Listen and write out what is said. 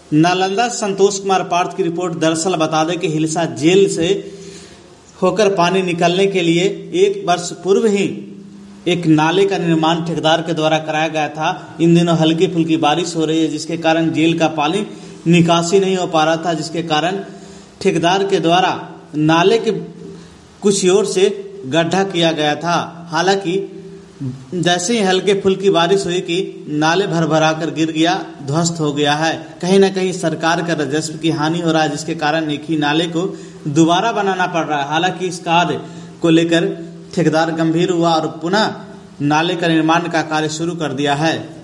नालंदा संतोष कुमार पार्थ की रिपोर्ट। दरअसल बता दें कि हिलसा जेल से होकर पानी निकलने के लिए 1 वर्ष पूर्व ही एक नाले का निर्माण ठेकेदार के द्वारा कराया गया था। इन दिनों हल्की फुल्की बारिश हो रही है, जिसके कारण जेल का पानी निकासी नहीं हो पा रहा था, जिसके कारण ठेकेदार के द्वारा नाले के कुछ ओर से गड्ढा किया गया था। हालांकि जैसे ही हल्के फुल्की बारिश हुई कि नाले भर भरा कर गिर गया, ध्वस्त हो गया है। कहीं ना कहीं सरकार का राजस्व की हानि हो रहा है, जिसके कारण एक ही नाले को दोबारा बनाना पड़ रहा है। हालांकि इस कार्य को लेकर ठेकेदार गंभीर हुआ और पुनः नाले का निर्माण का कार्य शुरू कर दिया है।